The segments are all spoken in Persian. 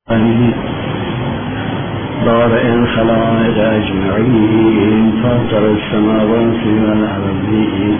بارئ الخلائق أجمعين فاطر السماوات والأرضين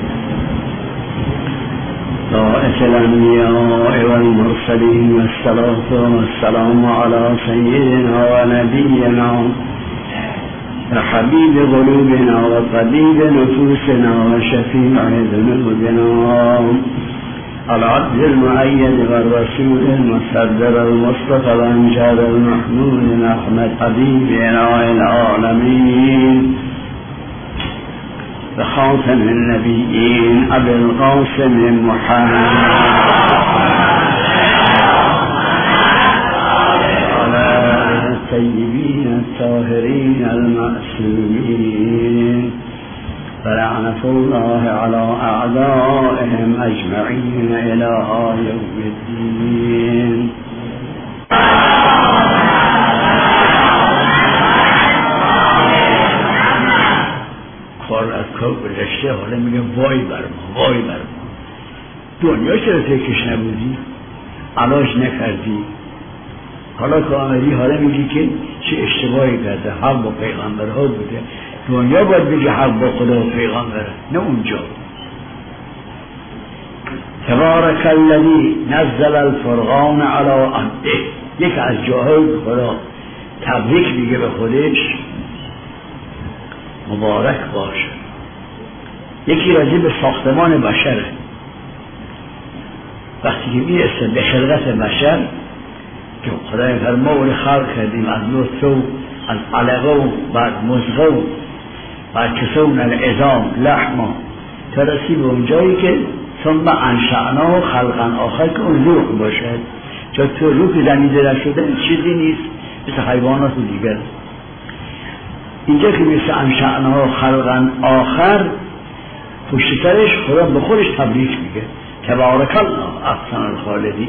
باعث الأنبياء والمرسلين والصلاة والسلام على سيدنا ونبينا وحبيب قلوبنا وطبيب نفوسنا وشفيع ذنوبنا العبد المؤيد والرسول المصدر المصطفى الأمجاد المحمود أحمد حبيبنا العالمين بخاتم النبيين أبي القاسم محمد على الطيبين الطاهرين المعصومين فلعنة الله على أعدائهم أجمعين إلى يوم الدين. کار از کار گذشته، حالا میگه وای بر ما، وای بر ما. دنیا چرا تکش نبودی؟ علاج نکردی؟ حالا که آمدی حالا میگی که چه اشتباهی کرده، حق با پیغمبرها بوده. دنیا باید بگه حق با خدا و پیغمبره، نه اونجا. تبارک الذی نزل الفرقان علی عبده. یک از جاهای خدا تبریک میگه به خودش، مبارک باشه. یکی راجع به ساختمان بشره، وقتی که میرسه به خلقت بشر که خدای فرما رو خلق کردیم از نطفه و از علقه و بعد مضغه و بعد کسون العظام لحما تا رسی به اون جایی که ثم انشأناه خلقا آخر که اون روح باشد. چون تو روح زمیده نشده چیزی نیست مثل حیوانات دیگر. اینجا که مثل انشأناه خلقا آخر پشت سرش خدا به خودش تبریک میگه، تبارک الله احسن الخالقین.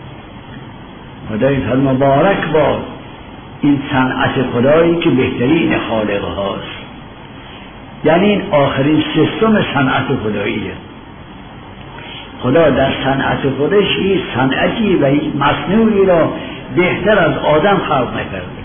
خدای فرما مبارک باد این صنعت خدایی که بهترین خالق هاست. یعنی این آخرین سیستم صنعت خداییه. خدا در صنعت خودش این صنعتی و این مصنوعی را بهتر از آدم خلق نکرده.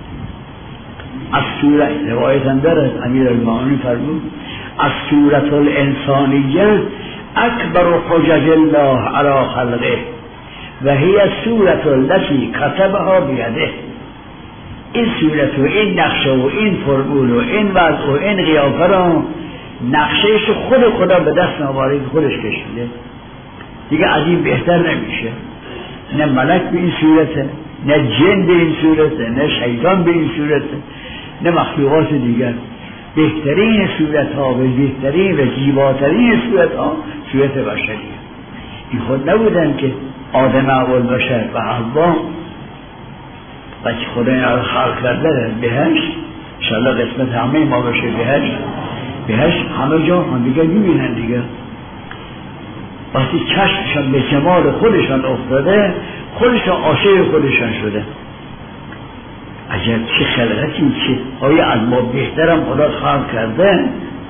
از صورت روایت هم دارد امیرالمؤمنین فرمود از صورت الانسانیه اکبر حجج الله علی خلقه و هی صورت التي كتبها بیده. این صورت و این نقشه و این فرمول و این وضع و این قیافه را نقشهش خود خدا به دست آورده که خودش کشیده. دیگه از این بهتر نمیشه. نه ملک به این صورته، نه جن به این صورته، نه شیطان به این صورته، نه مخلوقات دیگر. بهترین صورت ها و بهترین و زیباترین صورت ها صورت بشریه. این خود نبودن که آدم اول بشر و حوا و که خدا این خلق کرده بهشت. انشاءالله قسمت همه ما بشه بهشت همه جا هم دیگه میبینن دیگه. وقتی چشمشان به جمال خودشان افتاده خودشان عاشق خودشان شده. عجب چه خلقتی، چه آیا از ما بهترم خدا خلق کرده؟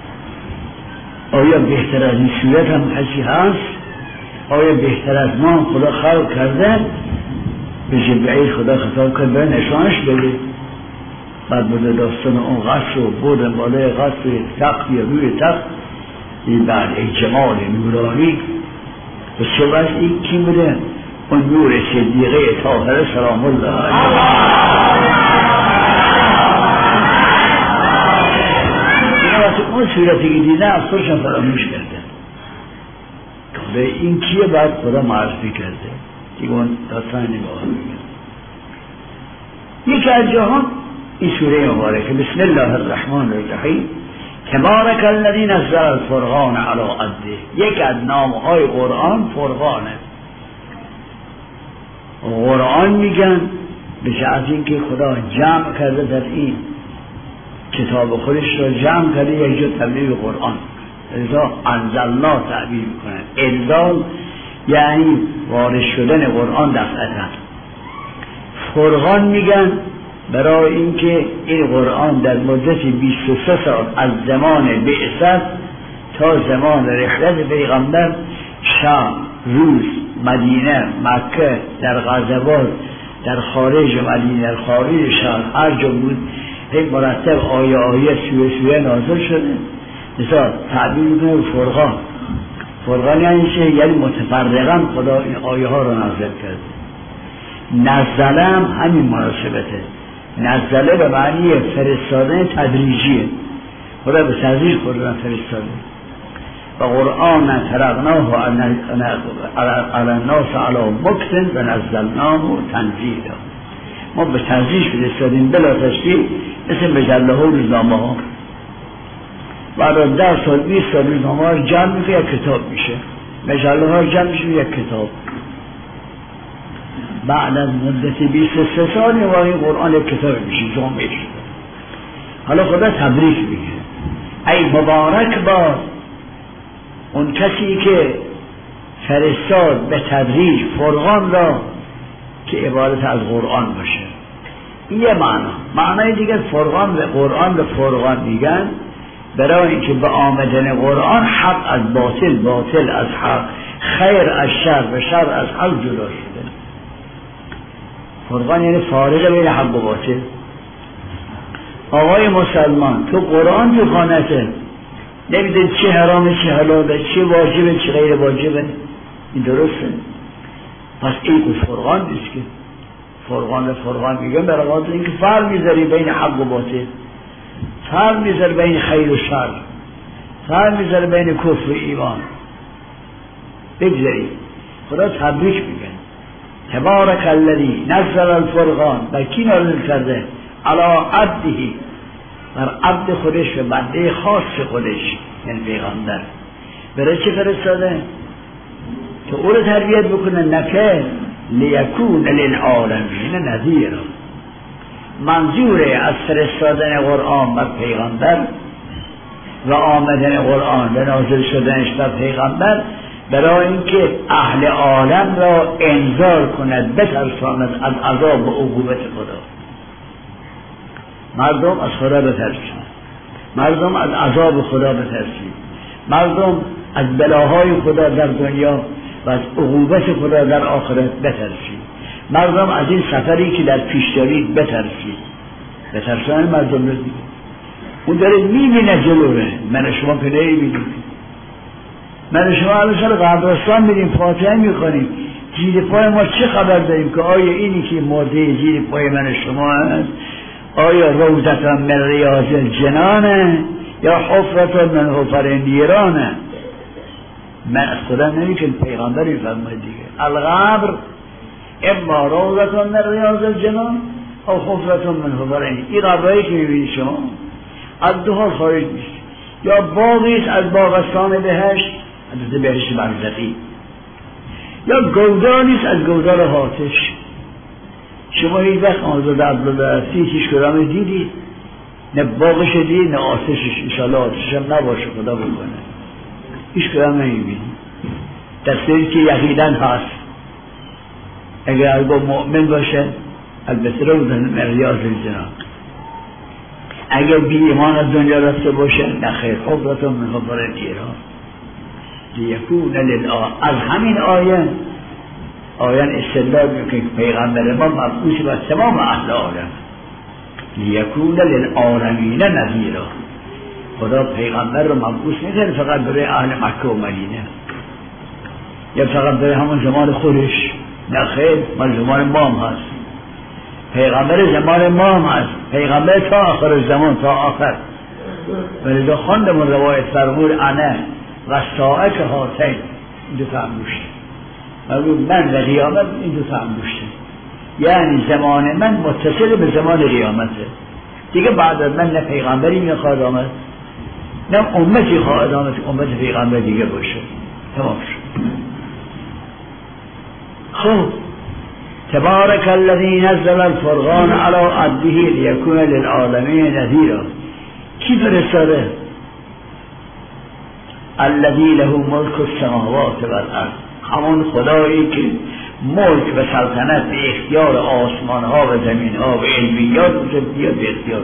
آیا بهتر از این صورت هم کسی هست؟ آیا بهتر از ما خدا خلق کرده؟ به جبرئیل خدا خطاب کرد به نشانش بده. بعد بوده داستان اون قصر و بودن بالای قصر تخت یا روی تخت این بعد یک جمال نورانی و چه وضعی کی بوده؟ اون نور صدیقه طاهره سلام الله علیه. اون صورتی که دیده از خودشان فراموش کرده. به این کیه بعد خدا معرفی کرده دیگه اون داستان نگاه میگه. یکی از جهان این سوره مبارکه بسم الله الرحمن الرحیم تبارک الذی نزل الفرقان علی عبده. یک از نامهای قرآن فرقانه. قرآن میگن به جهت اینکه خدا جمع کرده در این کتاب خودش را جمع کرده یک جا تبلیغ قرآن. لذا انزلنا تعبیر میکنن. انزال یعنی وارد شدن قرآن دفعتا. فرقان میگن برای اینکه این قرآن در مدت 23 سال از زمان بعثت تا زمان رحلت پیغمبر شام، روز، مدینه، مکه، در غزوات در خارج مدینه، در خارج شهر، هر جا بود این مرتب آیه سویه نازل شده. مثلا تعبیر میکنه فرقان. فرقان یعنی چه؟ یعنی متفرقاً خدا این آیه ها رو نازل کرده. نزله هم همین مناسبته. نزله به معنی فرستادن تدریجیه. خدا به تدریج قرآن فرستاده. و قرآن ترقناه علی الناس علی مکتن و نزلناه تنزیلا. ما به تدریج فرستادیم بلا تشبیه، مثل مجله ها و روزنامه ها. بعد 10 سال 20 سال روزنامه ها جمع میشه یک کتاب میشه، مجله ها جمع میشه یک کتاب. بعد از مدت 23 سال این قرآن یک کتاب میشه، جمع میشه. حالا خدا تبریک میگه ای مبارک با اون کسی که فرستاد به تدریج فرقان را که عبارت از قرآن باشه. این یه معنای دیگه فرقان به قرآن به فرقان میگن برای اینکه به آمدن قرآن حق از باطل، باطل از حق، خیر از شر و شر از حق جدا شده. فرقان یعنی فارق بین حق و باطل. آقای مسلمان تو قرآن تو خانته نمیدونی چه حرامه چه حلاله، چه واجبه چه غیر واجبه. این درسته؟ پس این فرقان نیست که فرقان میگن برای خاطر اینکه فرق میذاری بین حق و باطل، فرق میذاری بین خیر و شر، فرق میذاری بین کفر و ایمان. بگذاری خدا تبریک میگن تبارک الذی نزل الفرقان. بر کی نازل کرده؟ علی عبده، بر عبد خودش و بنده خاص خودش، یعنی پیغمبر. برای چه فرستاده؟ که او رو تربیت بکنه، نکه لیکون للعالمین نذیرا. منظوره از فرستادن قرآن بر پیغمبر و آمدن قرآن و نازل شدنش بر پیغمبر برای اینکه اهل عالم را انذار کند، بترساند از عذاب و عقوبت خدا. مردم از خدا بترسید، مردم از عذاب خدا بترسید، مردم از بلاهای خدا در دنیا و از عقوبت خدا در آخرت بترسید، مردم از این سفری که در پیش دارید بترسید. بترسان مردم رو دیگه اون داره میبینه جلوه، من شما که نمیبینید. من شما الان سال قبرستان میریم فاتحه میکنیم، زیر پای ما چه خبر داریم که آیا اینی که مرده زیر پای من شما هست آیا روضة من ریاض الجنانه یا حفرة من حفر نیرانه؟ من از خدا نمیگم، پیغمبر میفرماید دیگه القبر اما روضة من ریاض الجنان او حفرة من حفر نیران. این قبرهایی که میبینید شما از دو حال خارج نیست، یا باغیست از باغستان بهشت، از بهشت برزخی، یا گودانیست از گودان آتش. شما هیچ وقت آزاده عبدالعزیز هیچ کدام دیدید؟ نه باغش دیدید نه آتشش. انشاءالله آتشش هم نباشه، خدا بکنه. هیچ کدام نمیبینید. دستوری که یقیداً هست اگر با مؤمن باشه البته رو بزنه مریاض الجنان. اگر بی ایمان از دنیا رفته باشه نخیر حفرة من حفر نیران لیکون للآن. از همین آیه استدلال میکنه که پیغمبر ما مبعوث بر تمام اهل عالم لیکون للعالمین نذیرا. خدا پیغمبر رو مبعوث میکنه فقط برای اهل مکه و مدینه یا فقط برای همون زمان خودش. نه خیر، مال زمان ما هم هست. پیغمبر زمان ما هم هست، پیغمبر تا آخر زمان، تا آخر. ولذا خواندمون روایت فرمود انا و ساعت هاتین، این دو تا انگشت. من و قیامت این دو تا انگشته، یعنی زمان من متصل به زمان قیامته دیگه. بعد از من نه پیغمبری میخواد آمد نه امتی خواهد آمد امت پیغمبر دیگه باشه. تمام شد. خب تبارک الذی نزل الفرقان علی عبده لیکون للعالمین نذیرا. کی فرستاده؟ الذی له ملک السماوات والارض. همون خدایی که ملک و سلطنت به اختیار آسمان ها و زمین ها و علویات و جبیات به اختیار.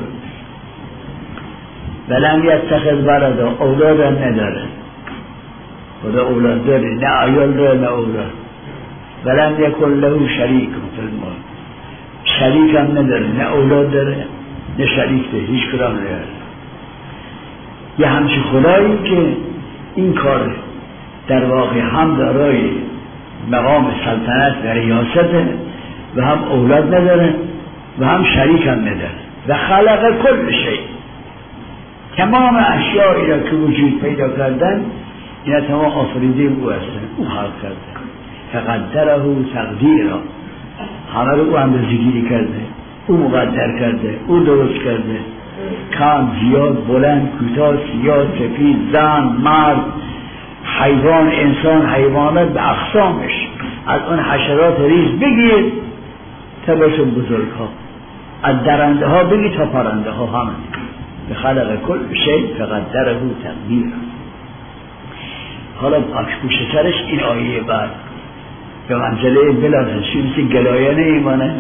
ولم یتخذ ولدا، اولاد هم نداره. خدا اولاد داره، نه عیال داره نه اولاد. ولم یکن له شریک فی الملک، شریک هم نداره، نه اولاد داره نه شریک داره، هیچ کدام نداره. یه همچین خدایی که این کار در واقع هم دارای مقام سلطنت و ریاسته و هم اولاد نداره و هم شریک هم نداره و خلق کل شیء، تمام اشیائی را که وجود پیدا کردن اینا تمام آفریده او هستن، او خلق کرده. فقدره تقدیرا، همه رو او اندازه‌گیری کرده، او مقدر کرده، او درست کرده. کم، زیاد، بلند، کوتاه، سیاه، سفید، زن، مرد، حیوان، انسان، حیوانات به اقسامش، از اون حشرات ریز بگیر تا بشه بزرگ ها، از درنده ها بگیر تا پرنده ها، همه به خلق کل شیء فقدره تقدیرا. حالا پشت سرش این آیه بعد به منزله بلازشی مثل گلایه ایمانه،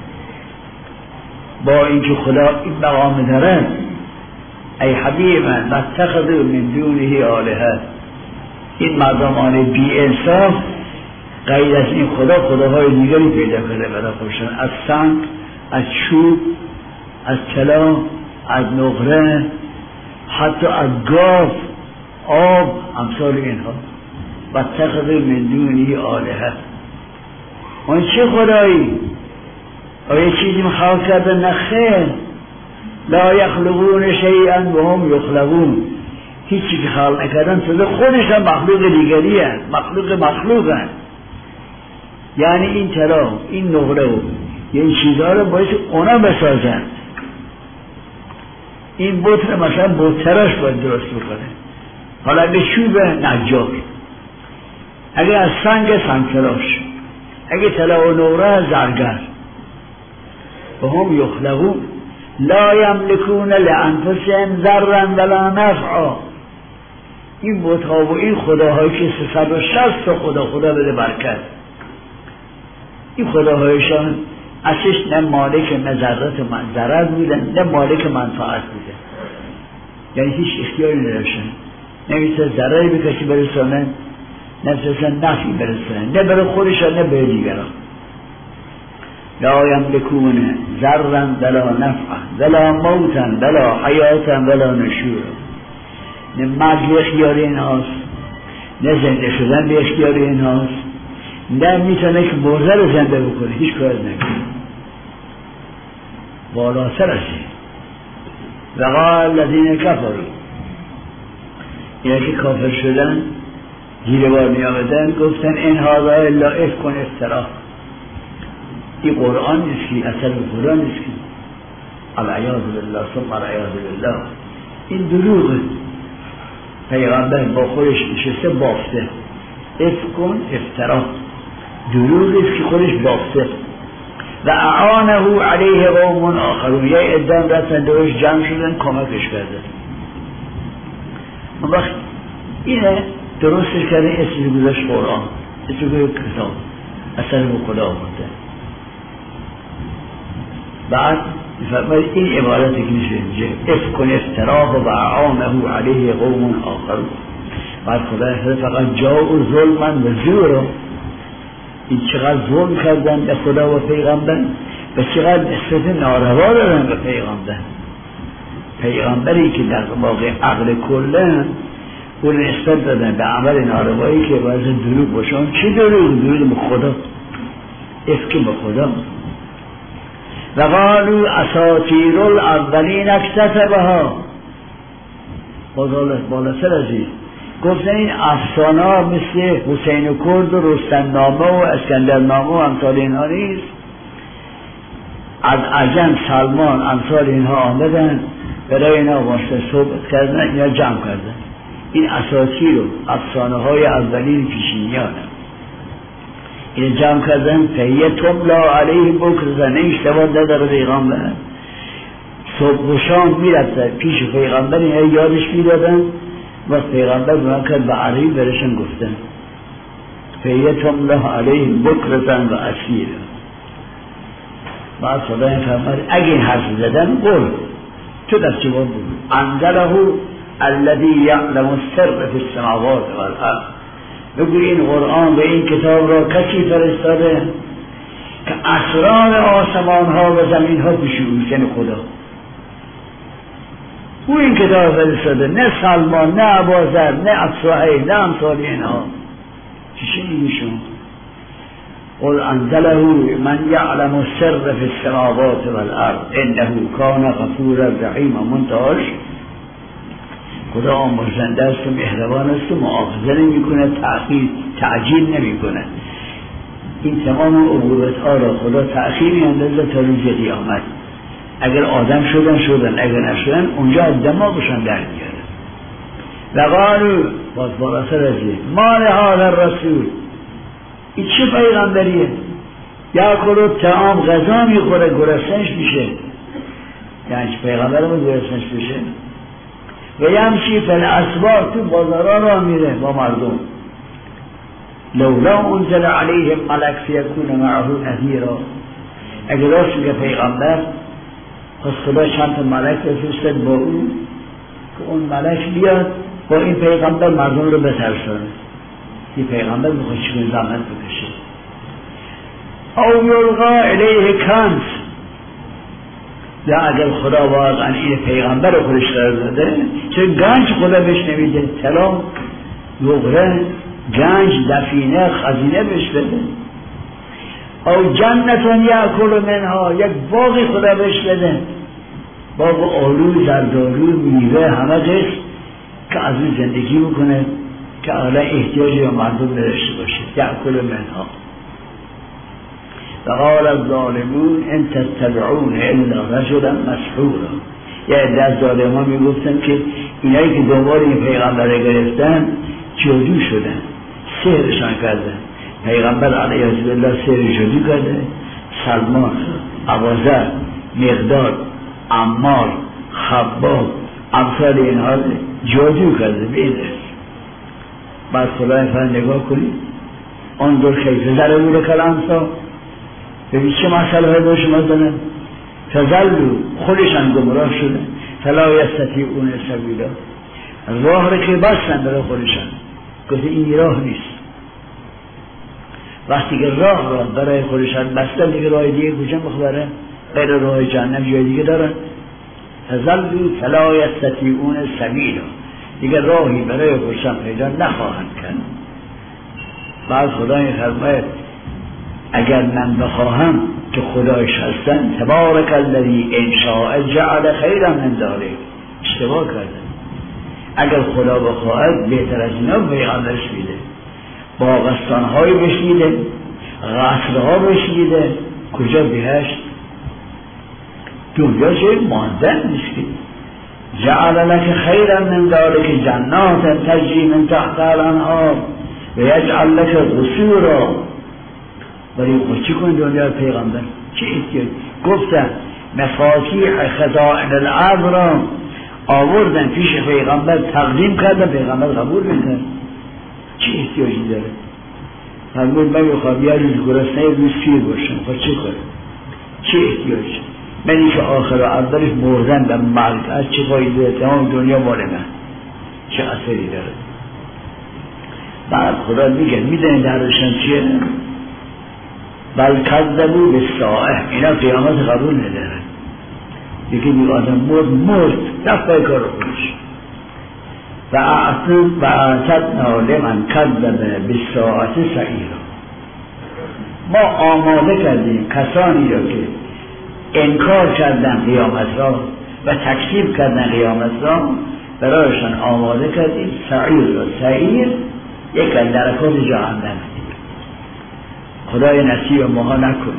با اینکه خدا این مقام داره. ای حبیب من اتخذوا من دونه آلهه، این مردمان بی انصاف غیر از این خدا خداهای دیگری پیدا کرده برای خودشان، از سنگ، از چوب، از طلا، از نقره، حتی از گاو، آب، امثال اینها. اتخذوا من دونه آلهه، اون چه خدایی؟ آیا چیزی خلق کرده؟ نه خیر. لا یخلقون شیئا و هم یخلقون، هیچی که خلق نکردن تو خودشان مخلوق دیگری هست، مخلوق هست. یعنی این طلا، این نقره و این چیزها رو باید اونا بسازن. این بت رو مثلا بتراش باید درست بکنه. حالا اگه چوب نجار، اگه از سنگ تراش، اگه طلا و نقره زرگر. و هم یخلقون لا یملکون لانفسهم ضرا ولا نفعا. این بت‌ها و این خداهایی که 360 تا خدا بده برکت، این خداهایشان اصلش نه مالک نه ضرر بودن نه مالک منفعت بودن، یعنی هیچ اختیاری نداشتن، نمیتونه ضرری به کسی برسانن، نمیتونه نفعی برسانن، نه برای خودشان نه برای دیگران. لا یملکون ضرا ولا نفعا ولا موتا ولا حیاتا ولا نشورا. نه مرگ به اختیار اینهاست، نه زنده شدن به اختیار اینهاست، نه میتونه که مرده رو زنده بکنه، هیچ کار نکنه. بالاتر از این و قال الذین کفروا، اینا که کافر شدن گیره بار می آمدن گفتن این هذا الا افک افترا، این قرآن نیست که، اثر قرآن نیست که، العیاذ بالله ثم العیاذ بالله، این دروغه. پیغمبر با خودش نشسته بافته، افک افترا، دروغیست که خودش بافته. و اعانه علیه قوم آخرون، یه عده‌ام رفتن دورش جمع شدن کمکش کرده. اون وقت اینه درستش کرده، اسمی گذاشت قرآن، اسمی گذاشت کتاب، اثر به خدا آورده. بعد فرماید این عبارتی که میشه اینجا افکن افتراه و اعانه علیه قوم آخرون. بعد خدا فقط جا و ظلمن و زورا، این چقدر ظلم کردن به خدا و پیغمبر و چقدر نسبت ناروا دارن به پیغمبر. پیغمبری که در واقع عقل کله اون نسبت دادن به عمل ناروایی که باید دروغ باشن. چی دروغ به خدا، افک به خدا. و قالوا اساطیر الاولین اکتتبها، بالاتر از این گفتن این افسانه ها مثل حسین کرد و رستم نامه و اسکندر نامه و امثال اینها نیست. از عجم سلمان امثال اینها آمدن برای اینا واسطه صحبت کردن، اینا جمع کردن. این اساطیر و افسانه های اولین پیشینیان این جمع کردن. فهیه تملا علیه بکرزن، این اشتباه نداره پیغمبر. صبح و شام میرفتن پیش پیغمبر، این یادش میدادن و پیغمبر بنا کرد به عربی برشن گفتن فهیه تملا علیه بکرزن و اسیر. بعد خدا این فرماد اگه این حرف زدن قول تو در جواب بود انزله الذی یعلم السر فی السماوات والارض. بگوی این قرآن و این کتاب را کسی فرستاده که اسرار آسمان ها و زمین ها پیش اوست، یعنی خدا. او این کتاب فرستاده، نه سلمان، نه ابوذر، نه اسرائیل، نه امثال اینها. چی میگیشون؟ قل انزله من یعلم السر فی السماوات والارض انه کان غفورا رحیما. منتهاش خدا آمرزنده است و مهربان است و مؤاخذه نمی کند، تعجیل نمی کند. این تمام عقوبت ها را خدا تأخیر میاندازه تا روز قیامت. اگر آدم شدن، اگر نشدن اونجا از دماغشان در میاره. لقالو باز بالاتر از این، ما لهذا الرسول، این چه پیغمبریه؟ یاکل طعام، غذا میخوره گرسنش میشه، یعنی پیغمبرمون گرسنش میشه. و یمشی فی الاسواق، تو بازارا را میره با مردم. لولا انزل علیهم ملک فیکون معه نذیرا. اگر راست میگه پیغمبر، پس خدا چند تا ملک بفرستد با او که اون ملک بیاد با این پیغمبر مردم رو بترسونه. این پیغمبر میخواد چون زحمت بکشه. او یلقا الیه کنز، یا اگر خدا واقعا این پیغمبر رو خودش قرار داده، چه گنج خدا بهش نمیده؟ طلا، نقره، گنج، دفینه، خزینه بهش بده. او جنتون یأکل منها، یک باغی خدا بهش بده، باغ آلو، زردآلو، میوه، همه قسم که از اون زندگی بکنه که اغلا احتیاجی به مردم نداشته باشه. یأکل منها. وقال الظالمون ان تتبعون الا رجلا مسحورا. یه عده از ظالمان میگفتن که اینایی که دنبال این پیغمبر گرفتن جادو شدن، سحرشان کردن. پیغمبر علیه السلام سحر جادو کرده. سلمان، ابوذر، مقداد، عمار، خباب، امثال اینها جادو کرده به این رسم. بعد خدای فرد نگاه کنید، انظر کیف ضربوا الامثال، ببین چه مسئله های با شما دارن. فضلوا، خودشان گمراه شده. فلا یستطیعون سبیلا، راه را که بستن برای خودشان، گفته این راه نیست. وقتی که راه را برای خودشان بستن، دیگه راه دیگه کجا بخبره؟ غیر راه جهنم جای دیگه دارن. فضلوا فلا یستطیعون سبیلا، دیگه راهی برای خودشان پیدا نخواهند کرد. بعد خدا این فرماید اگر من بخواهم که خدایش هستن، تبارک الذی ان شاء جعل خیرا من ذلک. اشتباه کردن. اگر خدا بخواهد بهتر از اینا پیغمبرش میده، باغستان‌های بهش میده، قصرها بهش میده. کجا بهشت؟ دنیا چه ماندن نیستی. جعل لك خیرا من ذلک جنات تجری من تحتها الانهار و یجعل لك قصورا. ولی چی کن دنیا پیغمبر؟ چه احتیاج؟ گفتن مفاتیح خزائن الارض را آوردن پیش پیغمبر، تقدیم کردن، پیغمبر قبول نکرد. چه احتیاجی داره؟ فرمود من میخوام یه روز گرسنه، یه روز سیر باشم. خب چه کنم؟ چه احتیاجی؟ من این که آخر و اولش مردن و مرگ، از چه فایده؟ تمام دنیا مال من، چه اثری داره؟ بعد خدا میگه میدونی درشان چیه؟ بل کذبوا بالساعه، اینا قیامت قبول ندارن. یکی دیگه آدم مرد رفت پای کار خودش. و اعتدنا لمن کذب بالساعه سعیرا، ما آماده کردیم کسانی را که انکار کردن قیامت را و تکذیب کردن قیامت را، برایشان آماده کردیم سعیر را. سعیر یک از درکات جهنم. خدای نصیب ماها نکن.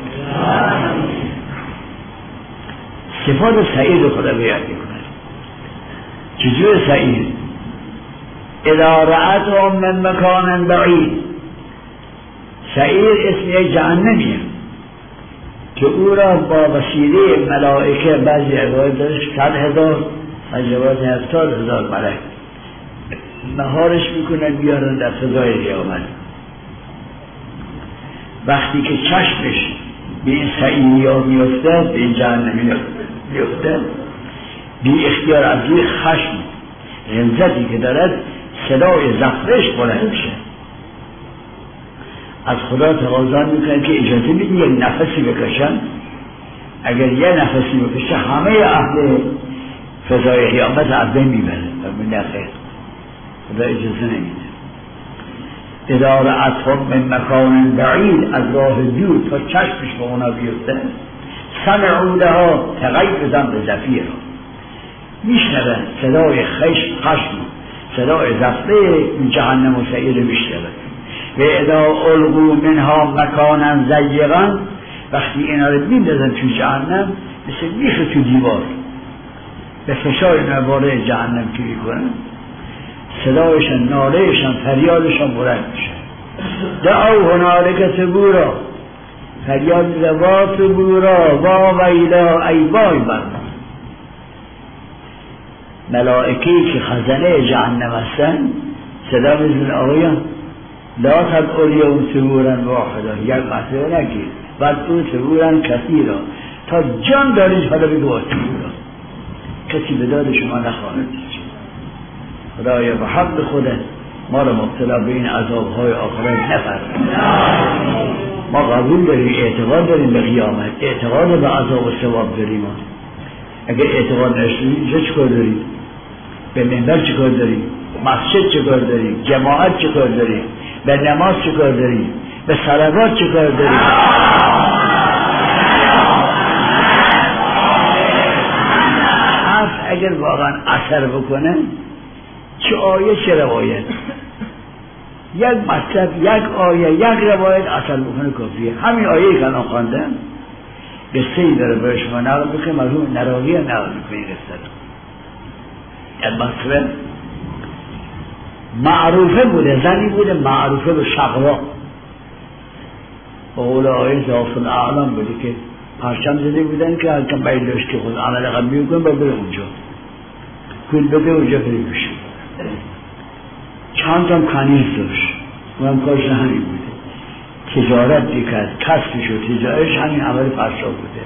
صفات سعید خدا بیان میکنه. چجور سعید؟ اذا رأتهم من مکان بعید. سعید اسم یک جهنمیه که او را با وسیله ملائکه، بعضی روایت داشت 100,000، از روایت 70,000 ملائکه مهارش میکنن بیارن در فضای قیامت. وقتی که چشمش به این سعیدی ها میفته، به این جهنمی میفته، بی اختیار از روی خشم غلظتی که دارد صدای زفرش بلند میشه. از خدا تقاضا میکنن که اجازه بدین یک نفسی بکشن. اگر یه نفسی بکشه همه اهل فضای قیامت از بین میبره. فرمود نخیر، خدا اجازه نمیده. اذا رأتهم من مکان بعید، از راه دور تا چشمش به اونا بیفته، سمعوا لها تغیظا بزفیر، میشنون صدای خشم، صدای زفته این جهنم و سعیر میشنون. و اذا القوا منها مکانا ضیقا، وقتی اینا رو میندازن تو جهنم مثل میخ تو دیوار، به فشار نواره جهنم که میکنن، صدایشان، نالهشان، فریادشان بلند میشه. دعوا هنالک ثبورا، فریاد میزه وا ثبورا، وا ویلا، ای وای بر ما. ملائکه‌ای که خزنه جهنم هستن صدا میزنن آقایان لا تدعوا الیوم ثبورا واحدا، یک مسئله نگیر، ودعوا ثبورا کثیرا، تا جان دارید حالا بگو ثبورا، کسی به داد شما نخواهد. خدایا به حق خودت ما را مبتلا به این عذاب‌های آخرت نفرما. ما قبول داریم، اعتقاد داریم به قیامت، اعتقاد به عذاب و ثواب داریم. اگر اعتقاد نشدید چه کار دارید؟ به منبر چه کار دارید؟ مسجد چه کار دارید؟ جماعت چه کار دارید؟ به نماز چه کار دارید؟ به صلوات چه کار دارید؟ اگر واقعا اثر بکنه، چه آیه چه روایت، یک مطلب، یک آیه، یک روایت اثر بکنه کافیه. همین آیه که الان خواندم قصه‌ای داره برای شما نقل بکنه، مرحوم نراقی نقل بکنه قصه رو. مثلا معروفه بوده، زنی بوده معروفه به شقوا، به قول آیه ضعف الاعلام بوده که پرچم زده بودن که هرکم بیداش که خود عمل قبلی بکنه باید بره اونجا، پول بده اونجا بره بشه. چند هم کنیز داشت، اونم کارش همین بوده، تجارت میکرد، کسبش و تجارتش همین عمل فرشا بوده.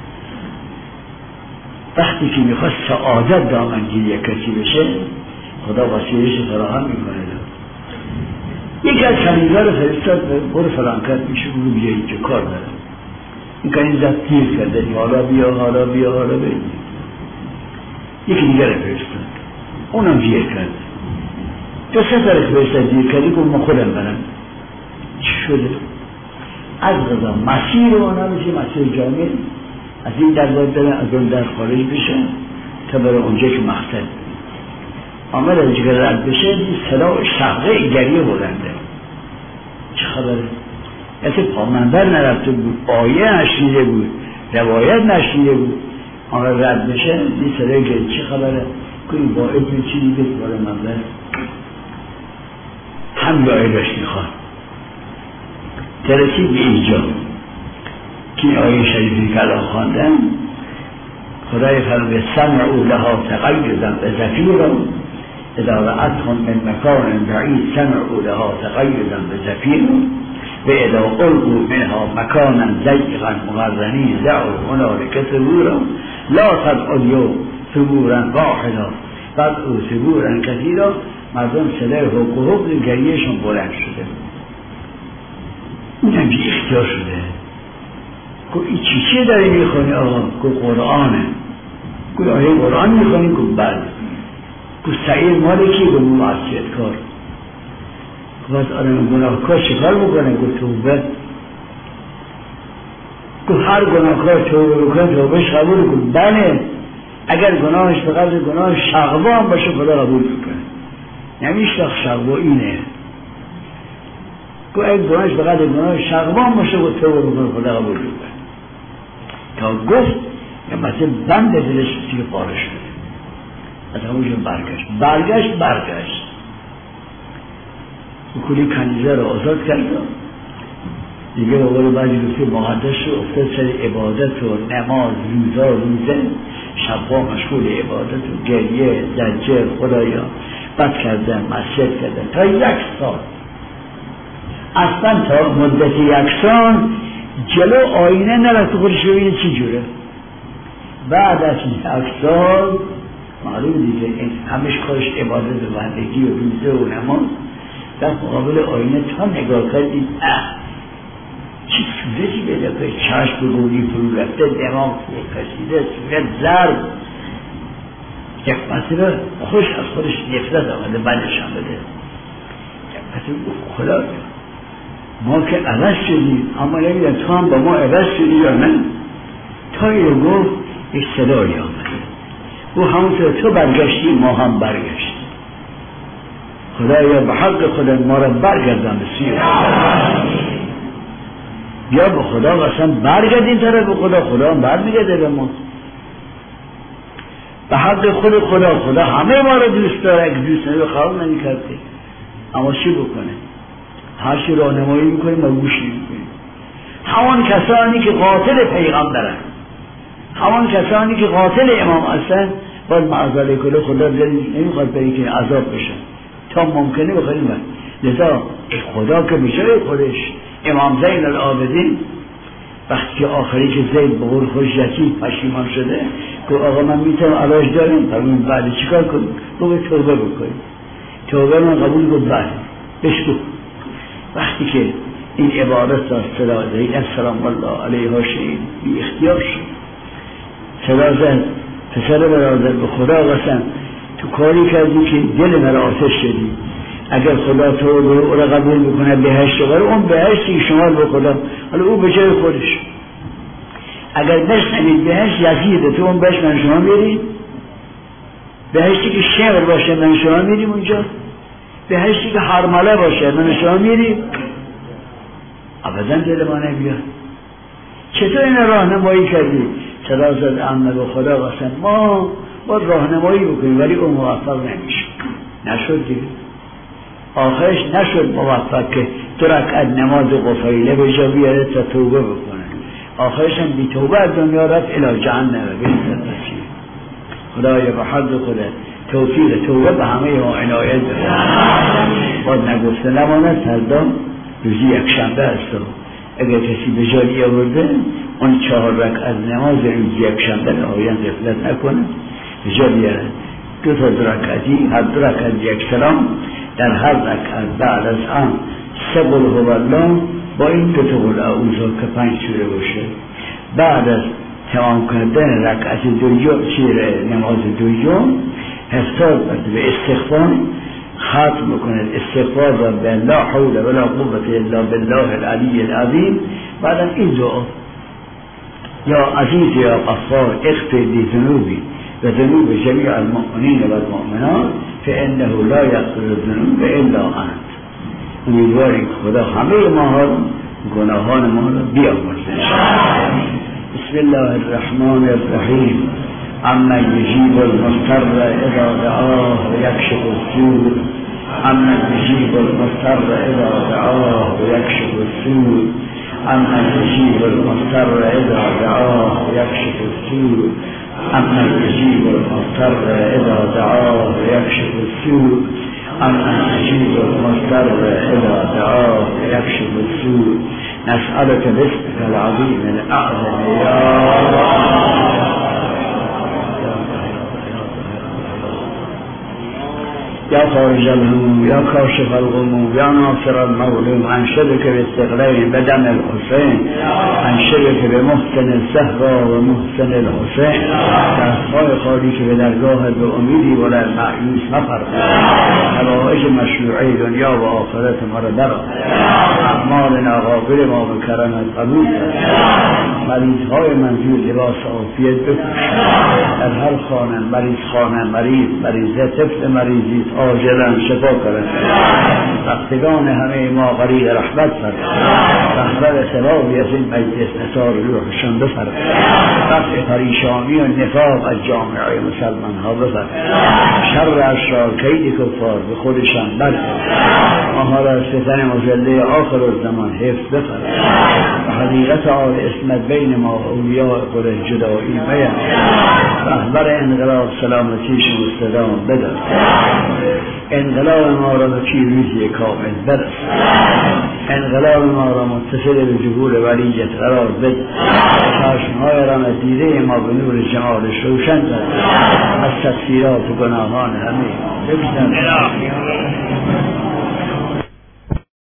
وقتی که میخواست سعادت دامنگیری کسی بشه، خدا وسیلهش فراهم میکنه. یکی از کنیزها رو فرستاد برو فلان کرد میشه، برو بیا اینجا کار داره. این کنیز زد تیر کرده، حالا بیا حالا بیا حالا بیا. یکی دیگر رو فرستاد، اونم دیر کرد. دو سه طرف فرستاد دیر کردی، گفت من خودم برم. چی شده؟ از غذا مسیر اونا میشه مسیر جامعه، از این در باید برن، از اون در خارج بشن تا برای اونجا که مقصد آمد. از جگر رد بشه صدا شقه گریه بلنده. چه خبره؟ یعنی پامنبر نرفته بود، آیه نشنیده بود، روایت نشنیده بود، آمد رد بشه این صدای گریه. چه خبره؟ کنی با ابن چی دیگه برای منبر هم آیه داشت میخواد ترسید به اینجا که آیه شریفی که الان خواندن، خدای فرمود سمعوا لها تغیظا بزفیرا، اذا رأتهم من مکان بعید سمعوا لها تغیظا بزفیرا، و اذا القوا منها مکانا ضیقا مقرنین دعوا هنالک ثبورا، لا تدعوا الیوم ثبورا واحدا فادعوا ثبورا کثیرا. مردم صدای حق و حق گریهشون بلند شده. این هم بی اختیار شده. گفت این چی داری میخونی آقا؟ گفت قرآنه. گفت آیه قرآن میخونی؟ گفت بله. گفت سعیر مال کی؟ گفت معصیت کار. گفت آدم گناهکار چیکار بکنه؟ گفت توبه. گفت هر گناهکار توبه بکنه توبهش قبول. گفت بله، اگر گناهش به قدر گناه شقوا هم باشه خدا قبول میکنه. نمیشه شقوا اینه. گفت اگر گناهش به قدر گناه شقوا هم باشه گفت توبه بکنه خدا قبول میکنه. تا گفت یا مثل بند دلش که پاره شده، از همونجا برگشت کلی کنیزه رو آزاد کرد. دیگه با قول بعضی گفته مقدس رو افتاد سر عبادت و نماز، روزه شبها مشغول عبادت و گریه، زجر، خدایا بد کردن، مسجد کردن تا 1 سال. اصلا تا مدت 1 سال جلو آینه نرفت خودش ببینه چی جوره. بعد از 1 سال معلوم دیگه این همش کارش عبادت و بندگی و روزه و نماز، در مقابل آینه تا نگاه کردید یکی چشم به گوری فرو رفته، دماغ کشیده، صورت زرد، یک مسئله خوش از خودش نفرت آمده بدش آمده. یک مسئله خدا ما که عوض شدیم، اما نمیدن تو هم با ما عوض شدی یا نه. تایی رو گفت یک صدایی آمده، او همونطور تو برگشتی ما هم برگشتیم. خدایا به حق خودت ما را برگردان به سوی یا به خدا قسم برگردین طرف خدا، خدا هم برمیگرده به ما. به حق خود خدا همه ما را دوست داره، اگه دوست نداره خراب نمی‌کرده. اما چی بکنه؟ هر چی راهنمایی میکنه ما گوش نمی‌کنیم. همان کسانی که قاتل پیغمبرن، همان کسانی که قاتل امام هستن، باز معذره کله خدا نمیخواد بری که عذاب بشن تا ممکنه بخوریم. لذا خدا که به جای خودش امام زین العابدین وقتی که آخری که زید به قول خودش یتیم پشیمان شده که آقا من میتونم علاج دارم، فرمون بعد چیکار کنیم؟ بگو توبه بکنیم. توبه من قبول کن، بعد بشکو. وقتی که این عبارت را صدا زید سلام الله علیه شید بی اختیار شد، صدا زد پسر برادر به خدا قسم تو کاری کردی که دل مرا آتش شدی، اگر خدا تو او را قبول میکنه بهشت بره، اون بهشتی شمال به خدا، حالا او به جای خودش. اگر بشنوید بهشت یزیده، تو اون بهشت من شما میرید، بهشتی که شعر باشه من شما میریم اونجا، بهشتی که حرمله باشه من شما میریم، ابدا دل ما نمیاد. چطور این راهنمایی کردی؟ صدا زد عمه به خدا قسم ما با راهنمایی بکنیم ولی اون موفق نمیشه. نشد دیگه، آخرش نشد موفق که 2 رکعت نماز قفیله به جا بیاره تا توبه بکنه. آخرش هم بی توبه از دنیا رفت الی جهنم. خدایا به حق خودت توفیق توبه به همه ما عنایت بده. باز نگفته نماند فردا روزی یکشنبه است و اگر کسی به جایی آورده اون 4 رکعت نماز روزی یکشنبه نهایت غفلت نکنه، به جا بیاره 2 رکعتی، هر 2 رکعت یک سلام، در هر رکعت بعد از آن 3 قل هو الله با این 2 قل اعوذ که 5 سوره باشه. بعد از تمام کردن رکعت نماز دوم 70 مرتبه استغفار ختم بکنید. استغفار را به لا حول ولا قوة الا بالله العلی العظیم. بعد این دعا یا عزیز یا غفار اغفر لی ذنوبی و ذنوب جمیع المؤمنین و المؤمنات فانه لا یغفر الذنوب الا انت. امیدواریم خدا همه ما را گناهان ما را بیامرزه. بسم الله الرحمن الرحیم. عمن یجیب المضطر اذا دعاه ویکشف السوء، عمن یجیب المضطر اذا دعاه ویکشف السوء، عمن یجیب المضطر اذا دعاه ویکشف السوء، عمن یجیب المضطر اذا دعاه ویکشف السوء، عمن یجیب المضطر اذا دعاه ویکشف السوء. نسألك باسمك العظيم الأعظم يا یا خارج الهموم یا کاشف الغموم یا ناصر المظلوم، انشدك باستقلال بدم الحسین، انشدك بمحسن الزهرا و محسن الحسین. دستهای خالی که به درگاهت به امیدی و در معیوس نفرد، حوائج مشروعی دنیا و آخرت ما را درآ، اعمال ناقابل ما به کرمت قبول کن. مریضهای منزور لباس عافیت بپوش، در هر خانه مریض خانه مریضه طفل مریضی عاجلا شفا کنند. رفتگان همه ما غریق رحمت فرد، رحمت ثوابی از این مجلس نثار روحشان بفرد، رفع پریشانی و نفاق از جامعه مسلمان ها بفرد، شر اشرار کید کفار به خودشان برد، آنها را از فتن مضله آخر الزمان حفظ بفرد. حقیقت آل اسمت بین ما و اولیاء خود جدایی بیان، رهبر انقلاب سلامتیش مستدام بده، انقلاب ما را به پیروزی کامل برس، انقلاب ما را متصل به ظهور ولیت قرار بده، چشمهای را از دیده ما به نور جمالش روشن کرد، از تکفیرات و گناهان همه بگذر.